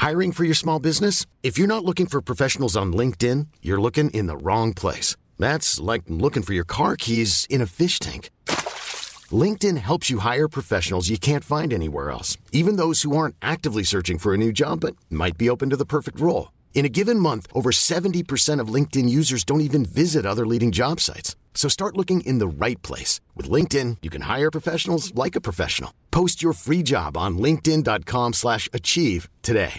Hiring for your small business? If you're not looking for professionals on LinkedIn, you're looking in the wrong place. That's like looking for your car keys in a fish tank. LinkedIn helps you hire professionals you can't find anywhere else, even those who aren't actively searching for a new job but might be open to the perfect role. In a given month, over 70% of LinkedIn users don't even visit other leading job sites. So start looking in the right place. With LinkedIn, you can hire professionals like a professional. Post your free job on linkedin.com/achieve today.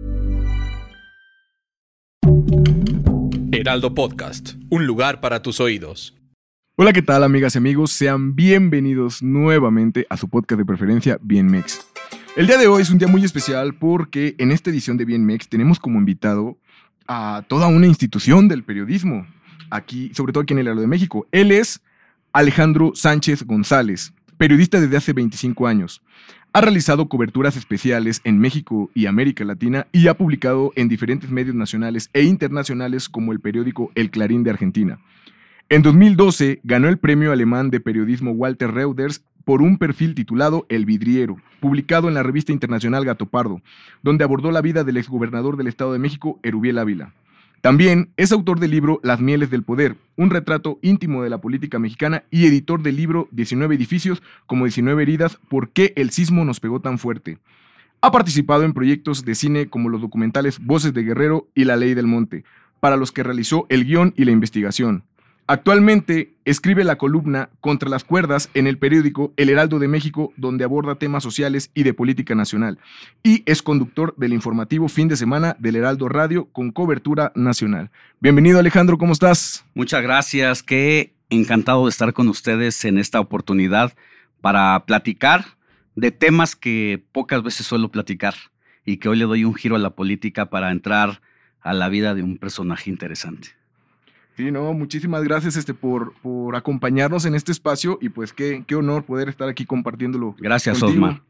Heraldo Podcast, un lugar para tus oídos. Hola, ¿qué tal, amigas y amigos? Sean bienvenidos nuevamente a su podcast de preferencia, Bien Mex. El día de hoy es un día muy especial porque en esta edición de Bien Mex tenemos como invitado a toda una institución del periodismo, aquí, sobre todo aquí en el Heraldo de México. Él es Alejandro Sánchez González, periodista desde hace 25 años. Ha realizado coberturas especiales en México y América Latina y ha publicado en diferentes medios nacionales e internacionales como el periódico El Clarín de Argentina. En 2012 ganó el premio alemán de periodismo Walter Reuters por un perfil titulado El Vidriero, publicado en la revista internacional Gato Pardo, donde abordó la vida del exgobernador del Estado de México, Erubiel Ávila. También es autor del libro Las Mieles del Poder, un retrato íntimo de la política mexicana, y editor del libro 19 edificios como 19 heridas, ¿por qué el sismo nos pegó tan fuerte? Ha participado en proyectos de cine como los documentales Voces de Guerrero y La Ley del Monte, para los que realizó el guión y la investigación. Actualmente escribe la columna Contra las Cuerdas en el periódico El Heraldo de México, donde aborda temas sociales y de política nacional, y es conductor del informativo Fin de Semana del Heraldo Radio con cobertura nacional. Bienvenido, Alejandro, ¿cómo estás? Muchas gracias, qué encantado de estar con ustedes en esta oportunidad para platicar de temas que pocas veces suelo platicar y que hoy le doy un giro a la política para entrar a la vida de un personaje interesante. Sí, no, muchísimas gracias por acompañarnos en este espacio y pues qué honor poder estar aquí compartiéndolo. Gracias, contigo. Osma.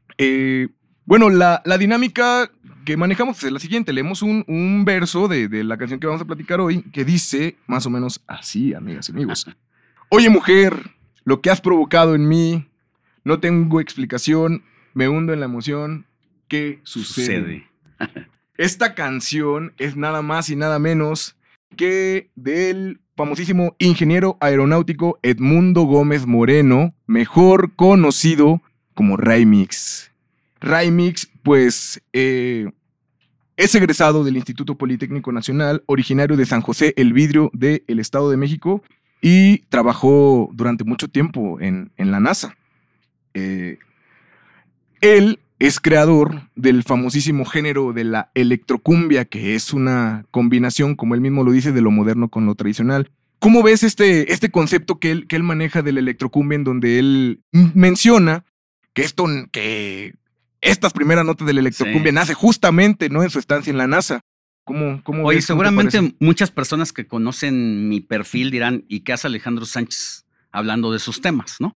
Bueno, la dinámica que manejamos es la siguiente. Leemos un verso de la canción que vamos a platicar hoy que dice más o menos así, amigas y amigos. Oye, mujer, lo que has provocado en mí, no tengo explicación, me hundo en la emoción. ¿Qué sucede? Esta canción es nada más y nada menos que del famosísimo ingeniero aeronáutico Edmundo Gómez Moreno, mejor conocido como Ray Mix. Ray Mix, pues, es egresado del Instituto Politécnico Nacional, originario de San José El Vidrio del Estado de México, y trabajó durante mucho tiempo en la NASA. Él es creador del famosísimo género de la electrocumbia, que es una combinación, como él mismo lo dice, de lo moderno con lo tradicional. ¿Cómo ves este concepto que él maneja de la electrocumbia, en donde él menciona que estas primeras notas de la electrocumbia nace justamente, ¿no?, en su estancia en la NASA? ¿Cómo Oye, ves? seguramente muchas personas que conocen mi perfil dirán, ¿y qué hace Alejandro Sánchez hablando de esos temas, no?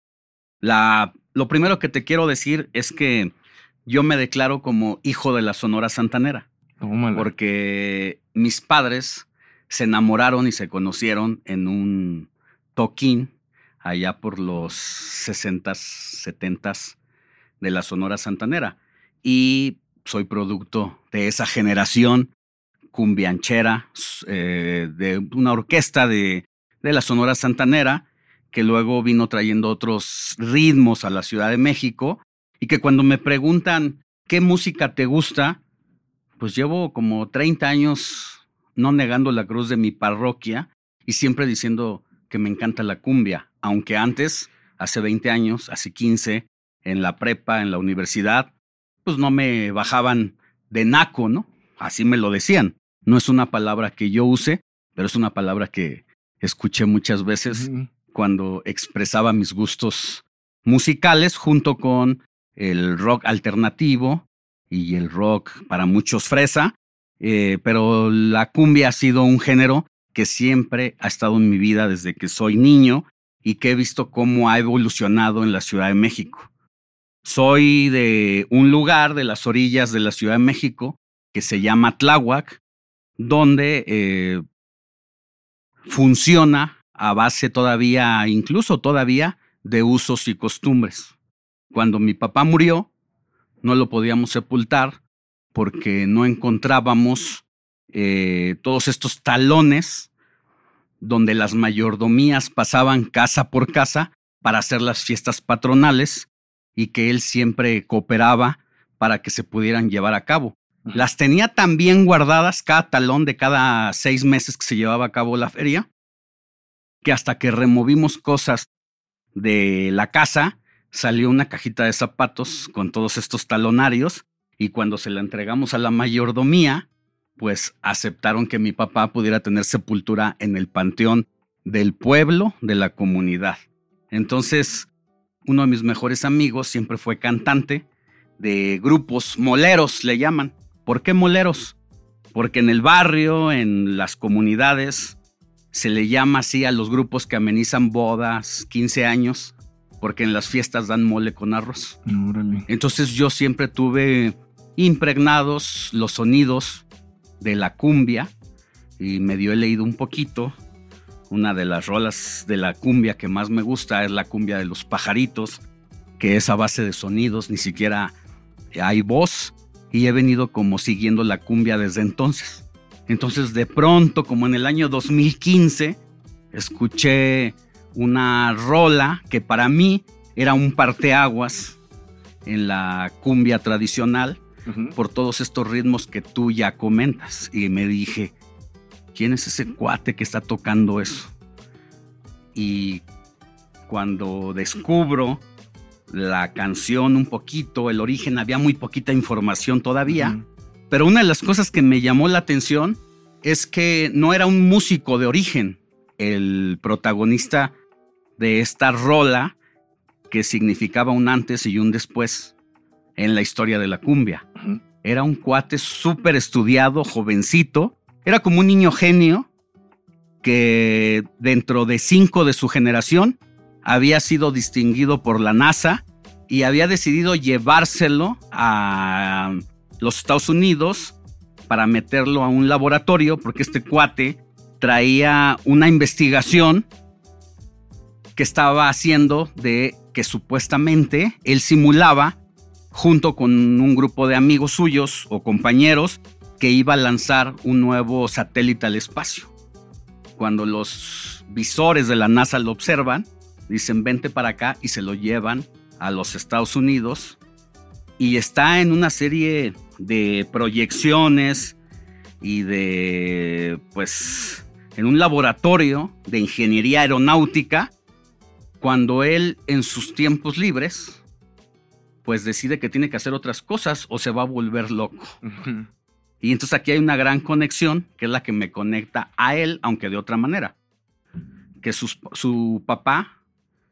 Lo primero que te quiero decir es que yo me declaro como hijo de la Sonora Santanera. Tómala. Porque mis padres se enamoraron y se conocieron en un toquín allá por los 60s, 70s de la Sonora Santanera. Y soy producto de esa generación cumbianchera, de una orquesta de la Sonora Santanera, que luego vino trayendo otros ritmos a la Ciudad de México, y que cuando me preguntan ¿qué música te gusta? Pues llevo como 30 años no negando la cruz de mi parroquia y siempre diciendo que me encanta la cumbia, aunque antes, hace 20 años, hace 15, en la prepa, en la universidad, pues no me bajaban de naco, ¿no? Así me lo decían. No es una palabra que yo use, pero es una palabra que escuché muchas veces cuando expresaba mis gustos musicales junto con el rock alternativo y el rock para muchos fresa, pero la cumbia ha sido un género que siempre ha estado en mi vida desde que soy niño y que he visto cómo ha evolucionado en la Ciudad de México. Soy de un lugar de las orillas de la Ciudad de México que se llama Tláhuac, donde funciona a base todavía, incluso todavía, de usos y costumbres. Cuando mi papá murió, no lo podíamos sepultar porque no encontrábamos todos estos talones donde las mayordomías pasaban casa por casa para hacer las fiestas patronales y que él siempre cooperaba para que se pudieran llevar a cabo. Las tenía tan bien guardadas, cada talón de cada 6 meses que se llevaba a cabo la feria, que hasta que removimos cosas de la casa, salió una cajita de zapatos con todos estos talonarios, y cuando se la entregamos a la mayordomía, pues aceptaron que mi papá pudiera tener sepultura en el panteón del pueblo, de la comunidad. Entonces, uno de mis mejores amigos siempre fue cantante de grupos moleros, le llaman. ¿Por qué moleros? Porque en el barrio, en las comunidades, se le llama así a los grupos que amenizan bodas, 15 años, porque en las fiestas dan mole con arroz. Órale. Entonces yo siempre tuve impregnados los sonidos de la cumbia y medio he leído un poquito. Una de las rolas de la cumbia que más me gusta es la cumbia de los pajaritos, que es a base de sonidos, ni siquiera hay voz, y he venido como siguiendo la cumbia desde entonces. Entonces de pronto, como en el año 2015, escuché una rola que para mí era un parteaguas en la cumbia tradicional, por todos estos ritmos que tú ya comentas. Y me dije, ¿quién es ese cuate que está tocando eso? Y cuando descubro la canción un poquito, el origen, había muy poquita información todavía, pero una de las cosas que me llamó la atención es que no era un músico de origen el protagonista de esta rola, que significaba un antes y un después en la historia de la cumbia. Era un cuate súper estudiado, jovencito, era como un niño genio que dentro de 5 de su generación había sido distinguido por la NASA y había decidido llevárselo a los Estados Unidos para meterlo a un laboratorio, porque este cuate traía una investigación que estaba haciendo de que supuestamente él simulaba junto con un grupo de amigos suyos o compañeros que iba a lanzar un nuevo satélite al espacio. Cuando los visores de la NASA lo observan, dicen vente para acá y se lo llevan a los Estados Unidos y está en una serie de proyecciones y de, pues, en un laboratorio de ingeniería aeronáutica, cuando él en sus tiempos libres pues decide que tiene que hacer otras cosas o se va a volver loco. Y entonces aquí hay una gran conexión, que es la que me conecta a él, aunque de otra manera. Que su papá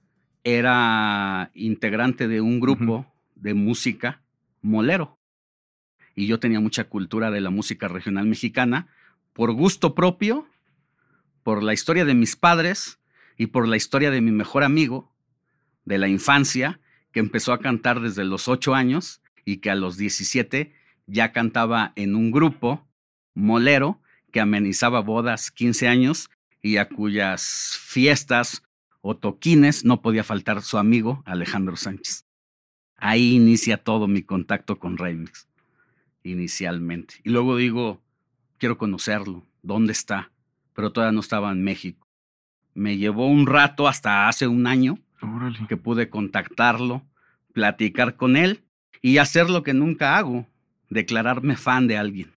era integrante de un grupo de música molero. Y yo tenía mucha cultura de la música regional mexicana, por gusto propio, por la historia de mis padres y por la historia de mi mejor amigo de la infancia, que empezó a cantar desde los 8 años y que a los 17 ya cantaba en un grupo molero que amenizaba bodas, 15 años, y a cuyas fiestas o toquines no podía faltar su amigo Alejandro Sánchez. Ahí inicia todo mi contacto con Remix, inicialmente. Y luego digo, quiero conocerlo, ¿dónde está? Pero todavía no estaba en México. Me llevó un rato, hasta hace un año, que pude contactarlo, platicar con él y hacer lo que nunca hago, declararme fan de alguien.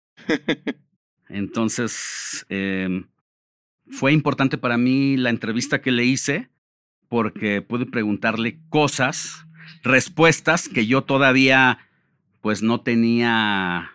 Entonces, fue importante para mí la entrevista que le hice porque pude preguntarle cosas, respuestas que yo todavía pues no tenía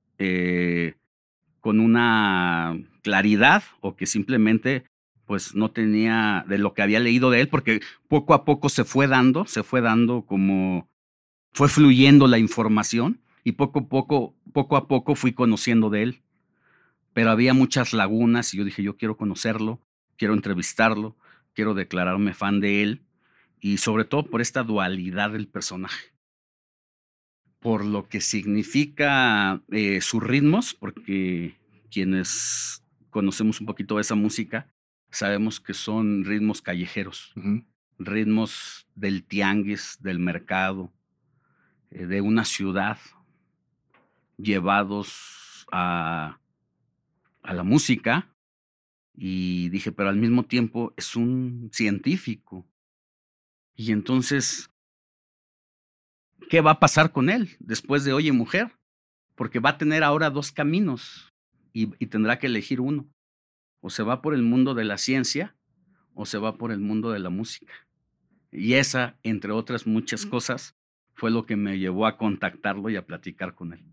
con una claridad, o que simplemente pues no tenía de lo que había leído de él, porque poco a poco se fue dando como fue fluyendo la información y poco a poco fui conociendo de él. Pero había muchas lagunas y yo dije, yo quiero conocerlo, quiero entrevistarlo, quiero declararme fan de él, y sobre todo por esta dualidad del personaje, por lo que significa sus ritmos, porque quienes conocemos un poquito de esa música sabemos que son ritmos callejeros, ritmos del tianguis, del mercado, de una ciudad, llevados a la música, y dije, pero al mismo tiempo es un científico. Y entonces, ¿qué va a pasar con él después de Oye Mujer? Porque va a tener ahora 2 caminos y tendrá que elegir uno. O se va por el mundo de la ciencia o se va por el mundo de la música. Y esa, entre otras muchas cosas, fue lo que me llevó a contactarlo y a platicar con él.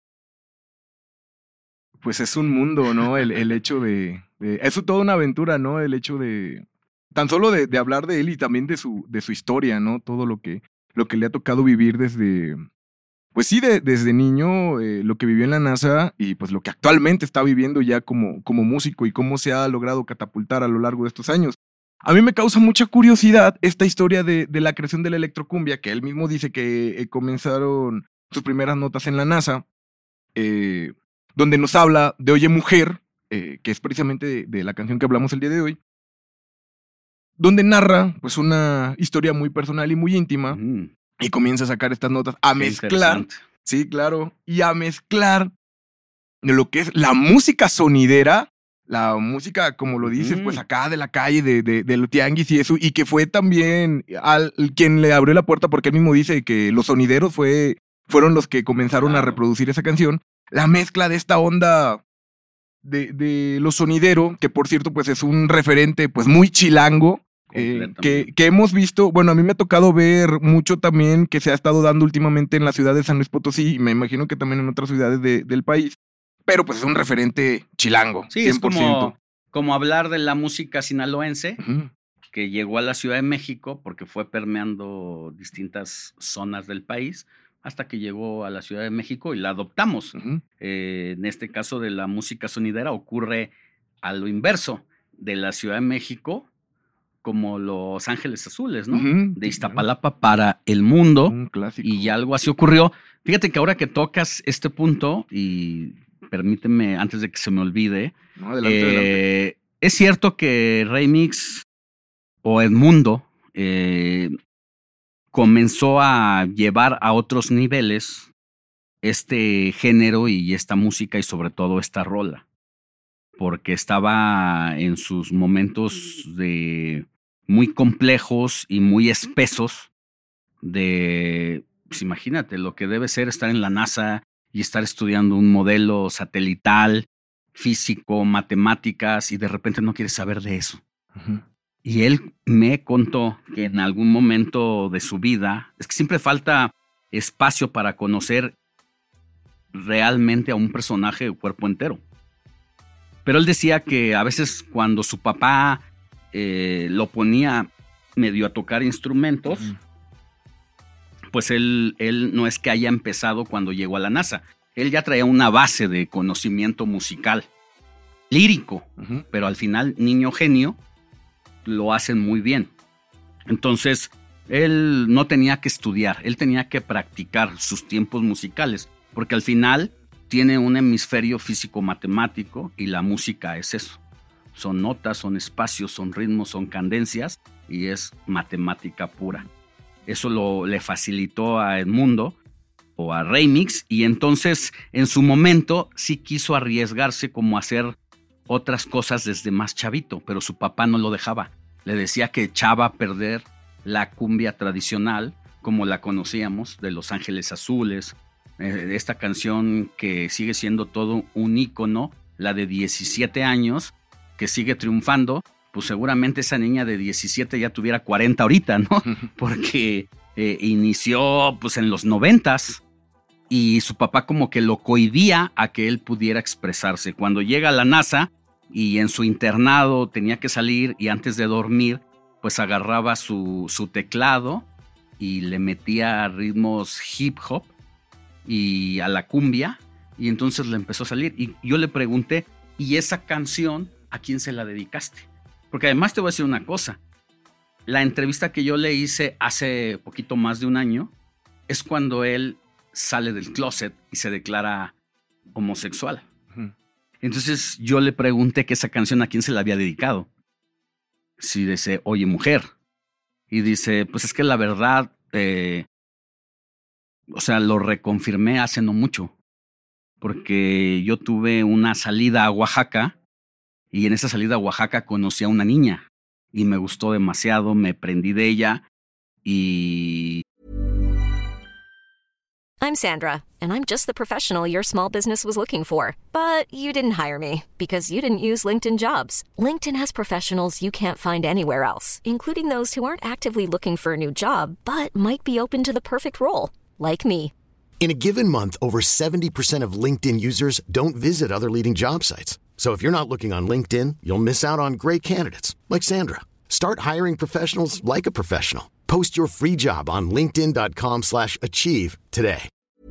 Pues es un mundo, ¿no? El hecho de eso toda una aventura, ¿no? El hecho de tan solo de hablar de él y también de su historia, ¿no? Todo lo que le ha tocado vivir desde, pues sí, desde niño, lo que vivió en la NASA y pues lo que actualmente está viviendo ya como músico y cómo se ha logrado catapultar a lo largo de estos años. A mí me causa mucha curiosidad esta historia de la creación de la electrocumbia, que él mismo dice que comenzaron sus primeras notas en la NASA, donde nos habla de Oye Mujer, que es precisamente de la canción que hablamos el día de hoy, donde narra pues una historia muy personal y muy íntima, y comienza a sacar estas notas, a mezclar, sí, claro, y a mezclar lo que es la música sonidera, la música, como lo dices, pues acá de la calle, de los tianguis y eso, y que fue también quien le abrió la puerta, porque él mismo dice que los sonideros fueron los que comenzaron a reproducir esa canción. La mezcla de esta onda de lo sonidero, que por cierto, pues es un referente pues muy chilango, que hemos visto, bueno, a mí me ha tocado ver mucho también que se ha estado dando últimamente en la ciudad de San Luis Potosí, y me imagino que también en otras ciudades del país, pero pues es un referente chilango, sí, 100%. Es como hablar de la música sinaloense, que llegó a la Ciudad de México porque fue permeando distintas zonas del país, hasta que llegó a la Ciudad de México y la adoptamos. En este caso de la música sonidera ocurre a lo inverso, de la Ciudad de México como Los Ángeles Azules, ¿no? De Iztapalapa para el mundo. Un clásico. Y algo así ocurrió. Fíjate que ahora que tocas este punto, y permíteme antes de que se me olvide, no, adelante. Es cierto que Remix o Edmundo comenzó a llevar a otros niveles este género y esta música y sobre todo esta rola, porque estaba en sus momentos muy complejos y muy espesos pues imagínate lo que debe ser estar en la NASA y estar estudiando un modelo satelital, físico, matemáticas, y de repente no quieres saber de eso. Y él me contó que en algún momento de su vida, es que siempre falta espacio para conocer realmente a un personaje de cuerpo entero. Pero él decía que a veces cuando su papá lo ponía medio a tocar instrumentos, pues él no es que haya empezado cuando llegó a la NASA. Él ya traía una base de conocimiento musical, lírico, pero al final, niño genio, lo hacen muy bien. Entonces, él no tenía que estudiar, él tenía que practicar sus tiempos musicales, porque al final tiene un hemisferio físico-matemático y la música es eso. Son notas, son espacios, son ritmos, son cadencias y es matemática pura. Eso le facilitó a Edmundo o a Remix, y entonces en su momento sí quiso arriesgarse como a hacer otras cosas desde más chavito, pero su papá no lo dejaba. Le decía que echaba a perder la cumbia tradicional como la conocíamos, de Los Ángeles Azules, esta canción que sigue siendo todo un ícono, la de 17 años, que sigue triunfando. Pues seguramente esa niña de 17 ya tuviera 40 ahorita, ¿no? Porque inició pues en los 90s y su papá como que lo cohibía a que él pudiera expresarse. Cuando llega a la NASA y en su internado tenía que salir, y antes de dormir pues agarraba su teclado y le metía ritmos hip hop y a la cumbia, y entonces le empezó a salir. Y yo le pregunté, ¿y esa canción a quién se la dedicaste? Porque además te voy a decir una cosa, la entrevista que yo le hice hace poquito más de un año es cuando él sale del closet y se declara homosexual. Entonces yo le pregunté que esa canción a quién se la había dedicado. Si dice, Oye Mujer. Y dice, pues es que la verdad, o sea, lo reconfirmé hace no mucho. porque yo tuve una salida a Oaxaca y en esa salida a Oaxaca conocí a una niña y me gustó demasiado, me prendí de ella y... I'm Sandra, and I'm just the professional your small business was looking for. But you didn't hire me because you didn't use LinkedIn Jobs. LinkedIn has professionals you can't find anywhere else, including those who aren't actively looking for a new job, but might be open to the perfect role, like me. In a given month, over 70% of LinkedIn users don't visit other leading job sites. So if you're not looking on LinkedIn, you'll miss out on great candidates like Sandra. Start hiring professionals like a professional. Post your free job on linkedin.com/achieve today.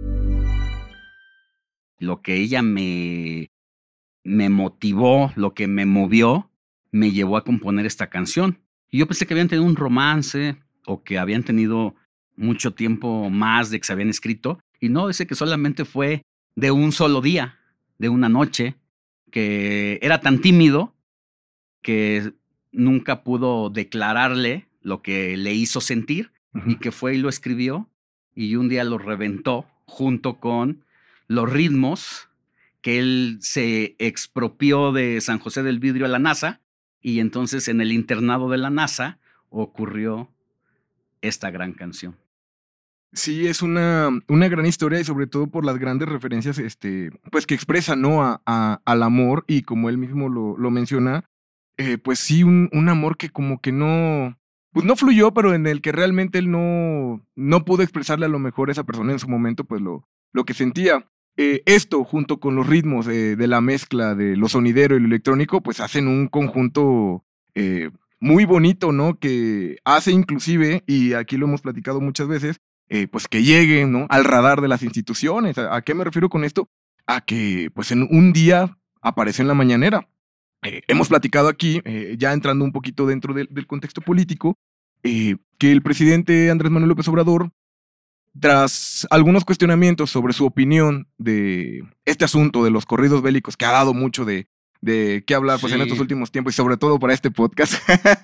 Lo que ella me motivó, lo que me movió, me llevó a componer esta canción. Y yo pensé que habían tenido un romance o que habían tenido mucho tiempo más de que se habían escrito. Y no, dice que solamente fue de un solo día, de una noche, que era tan tímido que nunca pudo declararle lo que le hizo sentir y que fue y lo escribió y un día lo reventó junto con los ritmos que él se expropió de San José del Vidrio a la NASA y entonces en el internado de la NASA ocurrió esta gran canción. Sí, es una gran historia y sobre todo por las grandes referencias pues que expresa, ¿no? al amor y como él mismo lo menciona, pues sí, un amor que como que no, pues no fluyó, pero en el que realmente él no pudo expresarle a lo mejor a esa persona en su momento, pues lo que sentía. Esto, junto con los ritmos de la mezcla de lo sonidero y lo electrónico, pues hacen un conjunto muy bonito, ¿no? Que hace inclusive, y aquí lo hemos platicado muchas veces, pues que llegue, ¿no? Al radar de las instituciones. ¿A qué me refiero con esto? A que pues en un día apareció en la mañanera. Hemos platicado aquí, ya entrando un poquito dentro del contexto político, que el presidente Andrés Manuel López Obrador, tras algunos cuestionamientos sobre su opinión de este asunto de los corridos bélicos, que ha dado mucho de qué hablar pues, en estos últimos tiempos y sobre todo para este podcast,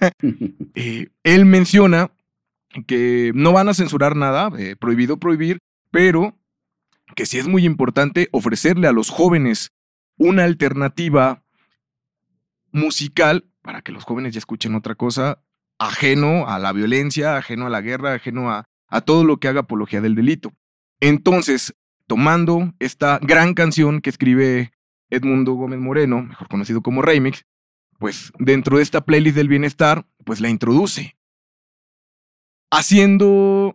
él menciona que no van a censurar nada, prohibido prohibir, pero que sí es muy importante ofrecerle a los jóvenes una alternativa musical para que los jóvenes ya escuchen otra cosa, ajeno a la violencia, ajeno a la guerra, ajeno a todo lo que haga apología del delito. Entonces, tomando esta gran canción que escribe Edmundo Gómez Moreno, mejor conocido como Remix, pues dentro de esta playlist del bienestar, pues la introduce, haciendo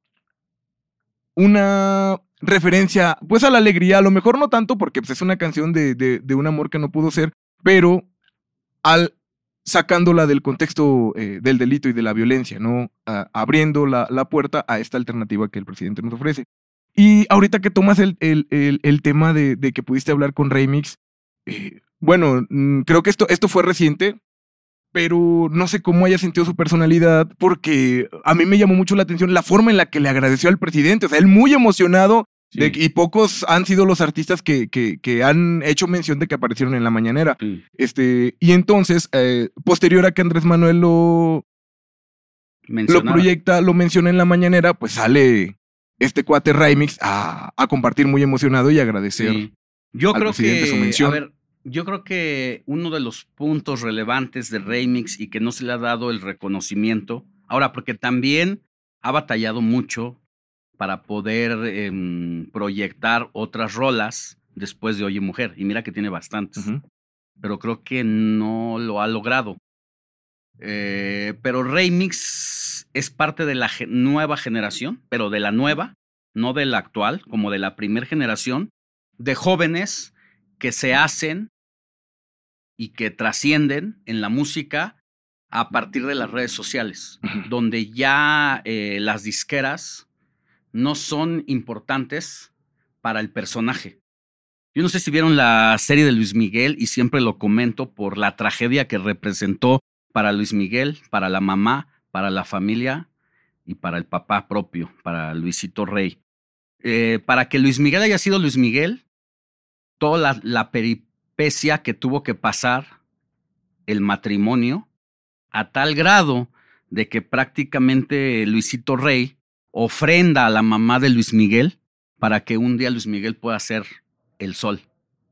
una referencia, pues a la alegría, a lo mejor no tanto porque pues, es una canción de un amor que no pudo ser, pero sacándola del contexto del delito y de la violencia, ¿no? Abriendo la puerta a esta alternativa que el presidente nos ofrece. Y ahorita que tomas el tema de que pudiste hablar con Remix, bueno, creo que esto fue reciente, pero no sé cómo haya sentido su personalidad, porque a mí me llamó mucho la atención la forma en la que le agradeció al presidente. O sea, él muy emocionado. Sí. Y pocos han sido los artistas que han hecho mención de que aparecieron en la mañanera. Sí. Y entonces, posterior a que Andrés Manuel lo proyecta, lo menciona en la mañanera, pues sale este cuate Remix a compartir muy emocionado y agradecer al presidente su mención. A ver, yo creo que uno de los puntos relevantes de Remix y que no se le ha dado el reconocimiento, ahora porque también ha batallado mucho para poder proyectar otras rolas después de Oye Mujer. Y mira que tiene bastantes. Pero creo que no lo ha logrado. Pero Remix es parte de la nueva generación, pero de la nueva, no de la actual, como de la primera generación, de jóvenes que se hacen y que trascienden en la música a partir de las redes sociales, donde ya las disqueras no son importantes para el personaje. Yo no sé si vieron la serie de Luis Miguel y siempre lo comento por la tragedia que representó para Luis Miguel, para la mamá, para la familia y para el papá propio, para Luisito Rey. Para que Luis Miguel haya sido Luis Miguel, toda la peripecia que tuvo que pasar el matrimonio, a tal grado de que prácticamente Luisito Rey ofrenda a la mamá de Luis Miguel para que un día Luis Miguel pueda ser el sol.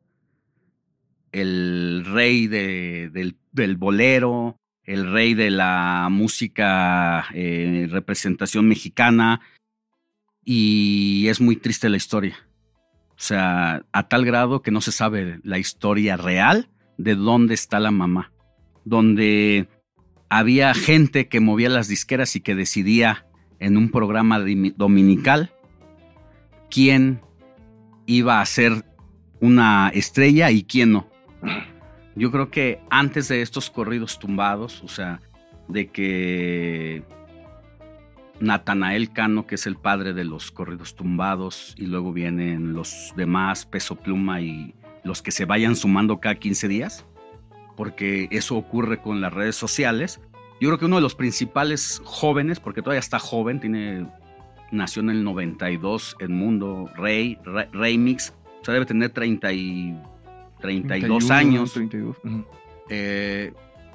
El rey del bolero, el rey de la música, representación mexicana, y es muy triste la historia. O sea, a tal grado que no se sabe la historia real de dónde está la mamá, donde había gente que movía las disqueras y que decidía en un programa dominical quién iba a ser una estrella y quién no. Yo creo que antes de estos corridos tumbados, o sea, de que Natanael Cano, que es el padre de los corridos tumbados, y luego vienen los demás, Peso Pluma y los que se vayan sumando cada 15 días, porque eso ocurre con las redes sociales. Yo creo que uno de los principales jóvenes, porque todavía está joven, nació en el 92, Edmundo Remix, o sea, debe tener 32 años. 32. Uh-huh. Él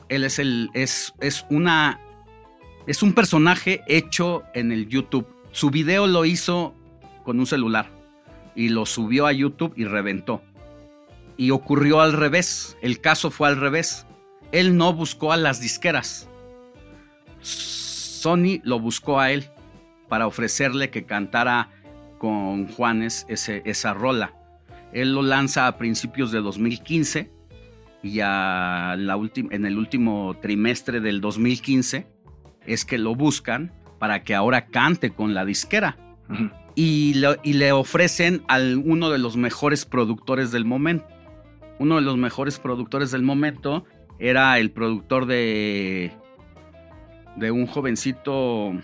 es un personaje hecho en el YouTube. Su video lo hizo con un celular y lo subió a YouTube y reventó. Y ocurrió al revés. El caso fue al revés. Él no buscó a las disqueras. Sony lo buscó a él para ofrecerle que cantara con Juanes esa rola. Él lo lanza a principios de 2015 y en el último trimestre del 2015 es que lo buscan para que ahora cante con la disquera. Uh-huh. Y le ofrecen a uno de los mejores productores del momento. Uno de los mejores productores del momento era el productor de un jovencito,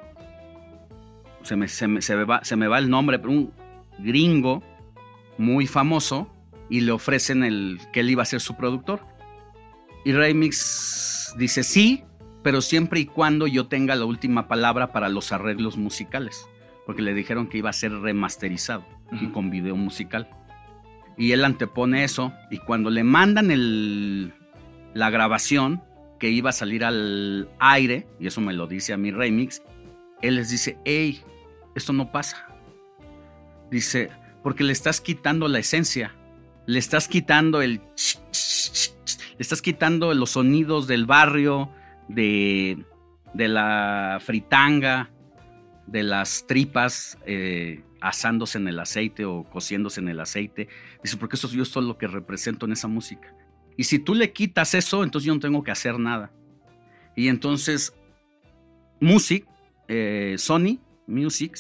se me va el nombre, pero un gringo muy famoso, y le ofrecen que él iba a ser su productor. Y Remix dice sí, pero siempre y cuando yo tenga la última palabra para los arreglos musicales, porque le dijeron que iba a ser remasterizado y con video musical. Y él antepone eso, y cuando le mandan la grabación que iba a salir al aire, y eso me lo dice a mi Remix, él les dice, hey, esto no pasa. Dice, porque le estás quitando la esencia, le estás quitando le estás quitando los sonidos del barrio, de la fritanga, de las tripas asándose en el aceite o cociéndose en el aceite. Dice, porque eso yo es lo que represento en esa música. Y si tú le quitas eso, entonces yo no tengo que hacer nada. Y entonces, Sony Music,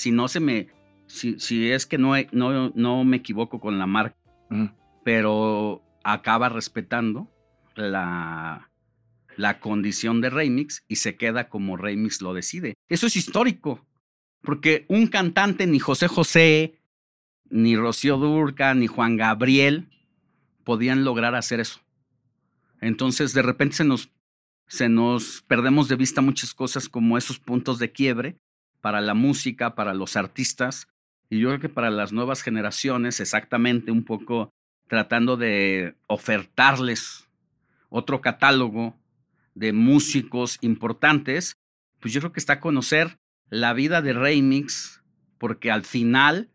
si es que no me equivoco con la marca, pero acaba respetando la condición de Remix y se queda como Remix lo decide. Eso es histórico, porque un cantante, ni José José, ni Rocío Dúrcal, ni Juan Gabriel podían lograr hacer eso. Entonces de repente se nos perdemos de vista muchas cosas como esos puntos de quiebre para la música, para los artistas, y yo creo que para las nuevas generaciones, exactamente, un poco tratando de ofertarles otro catálogo de músicos importantes, pues yo creo que está a conocer la vida de Remix, porque al final,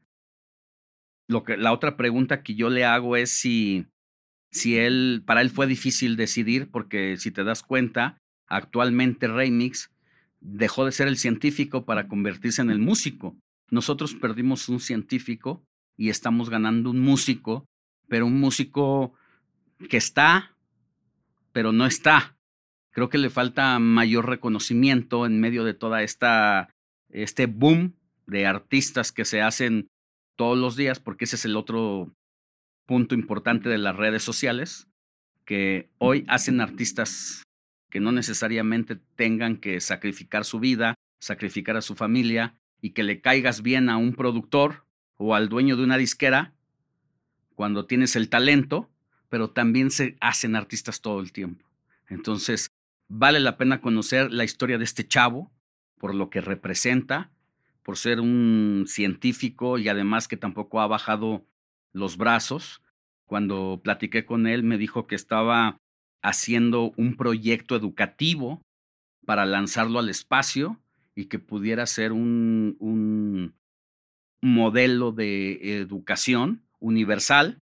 la otra pregunta que yo le hago es si para él fue difícil decidir, porque si te das cuenta, actualmente Remix dejó de ser el científico para convertirse en el músico. Nosotros perdimos un científico y estamos ganando un músico, pero un músico que está, pero no está. Creo que le falta mayor reconocimiento en medio de toda este boom de artistas que se hacen todos los días, porque ese es el otro punto importante de las redes sociales, que hoy hacen artistas que no necesariamente tengan que sacrificar su vida, sacrificar a su familia, y que le caigas bien a un productor o al dueño de una disquera cuando tienes el talento, pero también se hacen artistas todo el tiempo. Entonces, vale la pena conocer la historia de este chavo, por lo que representa, por ser un científico y además que tampoco ha bajado los brazos. Cuando platiqué con él, me dijo que estaba haciendo un proyecto educativo para lanzarlo al espacio y que pudiera ser un modelo de educación universal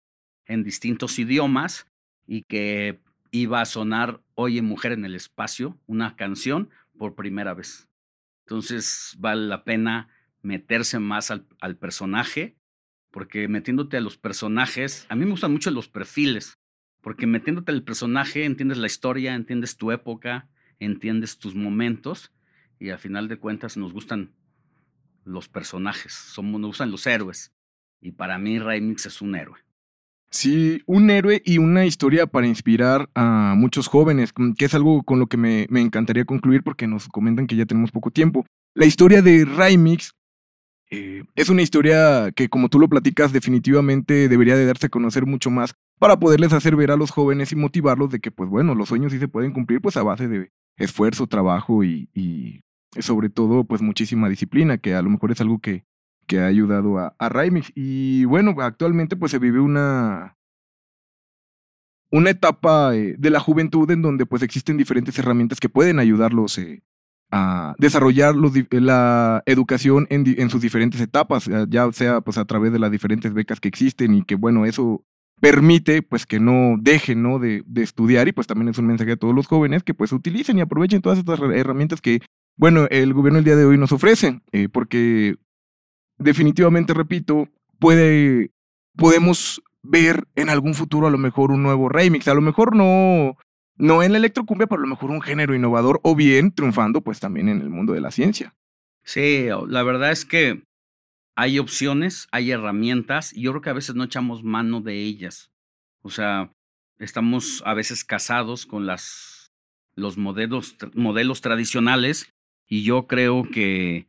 en distintos idiomas y que iba a sonar Oye Mujer en el Espacio, una canción por primera vez. Entonces vale la pena meterse más al personaje, porque metiéndote a los personajes, a mí me gustan mucho los perfiles, porque metiéndote al personaje entiendes la historia, entiendes tu época, entiendes tus momentos y al final de cuentas nos gustan los personajes, nos gustan los héroes y para mí Remix es un héroe. Sí, un héroe y una historia para inspirar a muchos jóvenes, que es algo con lo que me encantaría concluir porque nos comentan que ya tenemos poco tiempo. La historia de Remix es una historia que, como tú lo platicas, definitivamente debería de darse a conocer mucho más para poderles hacer ver a los jóvenes y motivarlos de que, pues bueno, los sueños sí se pueden cumplir pues a base de esfuerzo, trabajo y sobre todo pues muchísima disciplina, que a lo mejor es algo que ha ayudado a Remix. Y bueno, actualmente pues se vive una etapa de la juventud en donde pues existen diferentes herramientas que pueden ayudarlos a desarrollar la educación en sus diferentes etapas, ya sea pues a través de las diferentes becas que existen y que bueno, eso permite pues que no dejen, ¿no? de estudiar y pues también es un mensaje a todos los jóvenes que pues utilicen y aprovechen todas estas herramientas que bueno, el gobierno el día de hoy nos ofrece, porque definitivamente, repito, podemos ver en algún futuro a lo mejor un nuevo remix, a lo mejor no en la electrocumbia, pero a lo mejor un género innovador o bien triunfando pues también en el mundo de la ciencia. Sí, la verdad es que hay opciones, hay herramientas y yo creo que a veces no echamos mano de ellas. O sea, estamos a veces casados con los modelos tradicionales y yo creo que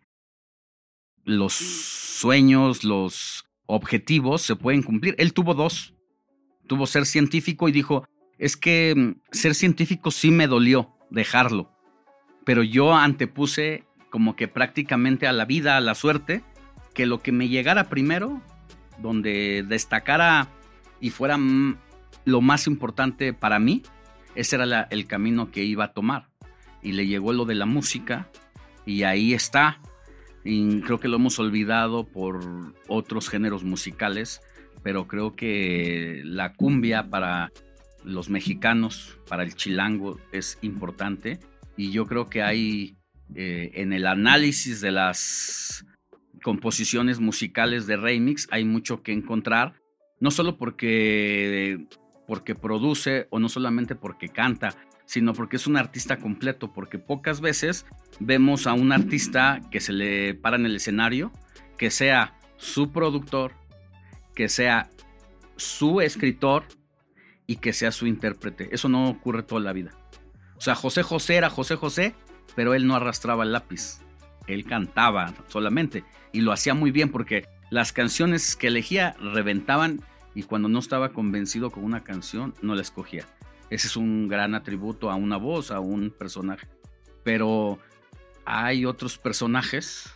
los sueños, los objetivos se pueden cumplir. Él tuvo dos. Tuvo ser científico y dijo, es que ser científico sí me dolió dejarlo, pero yo antepuse como que prácticamente a la vida, a la suerte, que lo que me llegara primero, donde destacara y fuera lo más importante para mí, ese era el camino que iba a tomar. Y le llegó lo de la música y ahí está. Y creo que lo hemos olvidado por otros géneros musicales, pero creo que la cumbia para los mexicanos, para el chilango, es importante. Y yo creo que hay en el análisis de las composiciones musicales de Remix hay mucho que encontrar, no solo porque produce o no solamente porque canta, sino porque es un artista completo, porque pocas veces vemos a un artista que se le para en el escenario, que sea su productor, que sea su escritor y que sea su intérprete. Eso no ocurre toda la vida. O sea, José José era José José, pero él no arrastraba el lápiz. Él cantaba solamente y lo hacía muy bien porque las canciones que elegía reventaban y cuando no estaba convencido con una canción no la escogía. Ese es un gran atributo a una voz, a un personaje. Pero hay otros personajes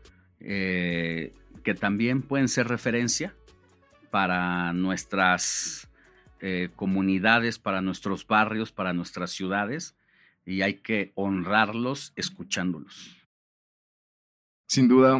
que también pueden ser referencia para nuestras comunidades, para nuestros barrios, para nuestras ciudades, y hay que honrarlos escuchándolos. Sin duda,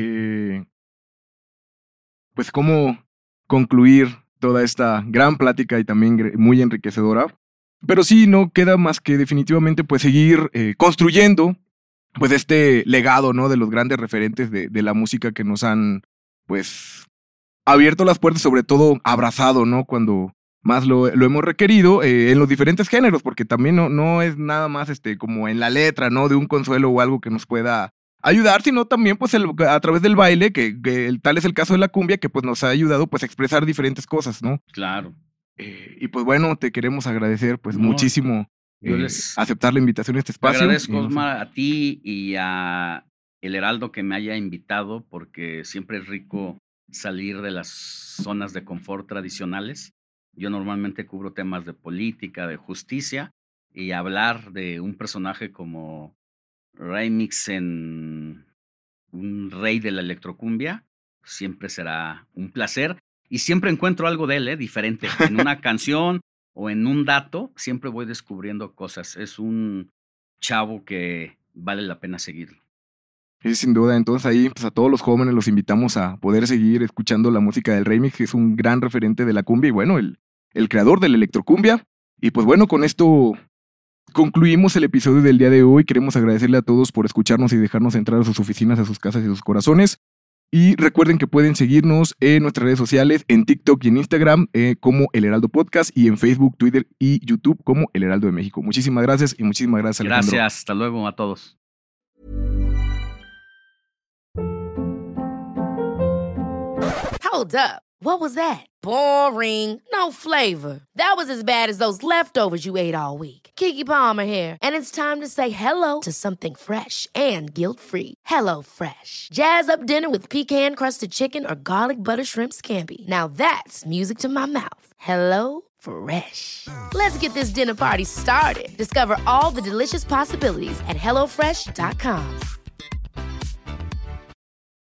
pues cómo concluir toda esta gran plática y también muy enriquecedora. Pero sí, no queda más que definitivamente pues seguir construyendo pues este legado, ¿no? De los grandes referentes de la música que nos han pues abierto las puertas, sobre todo abrazado, ¿no? Cuando más lo hemos requerido en los diferentes géneros, porque también no es nada más como en la letra, ¿no? De un consuelo o algo que nos pueda ayudar, sino también pues a través del baile, que tal es el caso de la cumbia, que pues nos ha ayudado pues a expresar diferentes cosas, ¿no? Claro. Y pues bueno, te queremos agradecer pues muchísimo aceptar la invitación a este espacio. Te agradezco, Osmar, a ti y a El Heraldo que me haya invitado, porque siempre es rico salir de las zonas de confort tradicionales. Yo normalmente cubro temas de política, de justicia, y hablar de un personaje como Remix, en un rey de la electrocumbia, siempre será un placer. Y siempre encuentro algo de él, diferente. En una canción o en un dato, siempre voy descubriendo cosas. Es un chavo que vale la pena seguirlo. Sí, sin duda. Entonces ahí pues a todos los jóvenes los invitamos a poder seguir escuchando la música del Remix, que es un gran referente de la cumbia y bueno, el creador del electrocumbia. Y pues bueno, con esto concluimos el episodio del día de hoy. Queremos agradecerle a todos por escucharnos y dejarnos entrar a sus oficinas, a sus casas y a sus corazones. Y recuerden que pueden seguirnos en nuestras redes sociales, en TikTok y en Instagram como El Heraldo Podcast y en Facebook, Twitter y YouTube como El Heraldo de México. Muchísimas gracias y muchísimas gracias, Alejandro. Gracias, hasta luego a todos. Hold up. What was that? Boring. No flavor. That was as bad as those leftovers you ate all week. Keke Palmer here, and it's time to say hello to something fresh and guilt-free. Hello Fresh. Jazz up dinner with pecan-crusted chicken or garlic butter shrimp scampi. Now that's music to my mouth. Hello Fresh. Let's get this dinner party started. Discover all the delicious possibilities at HelloFresh.com.